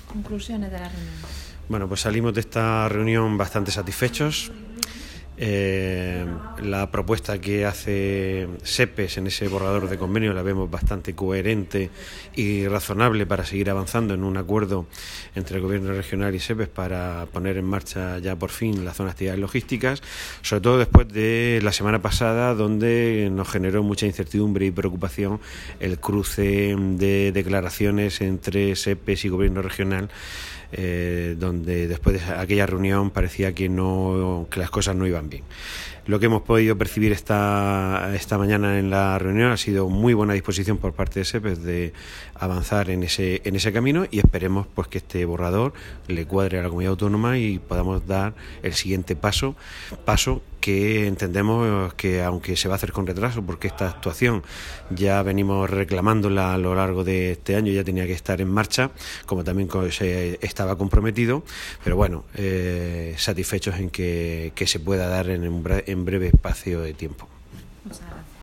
Conclusiones de la reunión. Bueno, pues salimos de esta reunión bastante satisfechos. La propuesta que hace SEPES en ese borrador de convenio la vemos bastante coherente y razonable para seguir avanzando en un acuerdo entre el Gobierno regional y SEPES para poner en marcha ya por fin la zona de actividades logísticas, sobre todo después de la semana pasada, donde nos generó mucha incertidumbre y preocupación el cruce de declaraciones entre SEPES y Gobierno regional, donde después de aquella reunión parecía que las cosas no iban bien. Lo que hemos podido percibir esta mañana en la reunión ha sido muy buena disposición por parte de SEPES de avanzar en ese camino, y esperemos pues que este borrador le cuadre a la comunidad autónoma y podamos dar el siguiente paso que entendemos que, aunque se va a hacer con retraso, porque esta actuación ya venimos reclamándola a lo largo de este año, ya tenía que estar en marcha, como también se estaba comprometido, pero bueno, satisfechos en que se pueda dar en breve espacio de tiempo. Muchas gracias.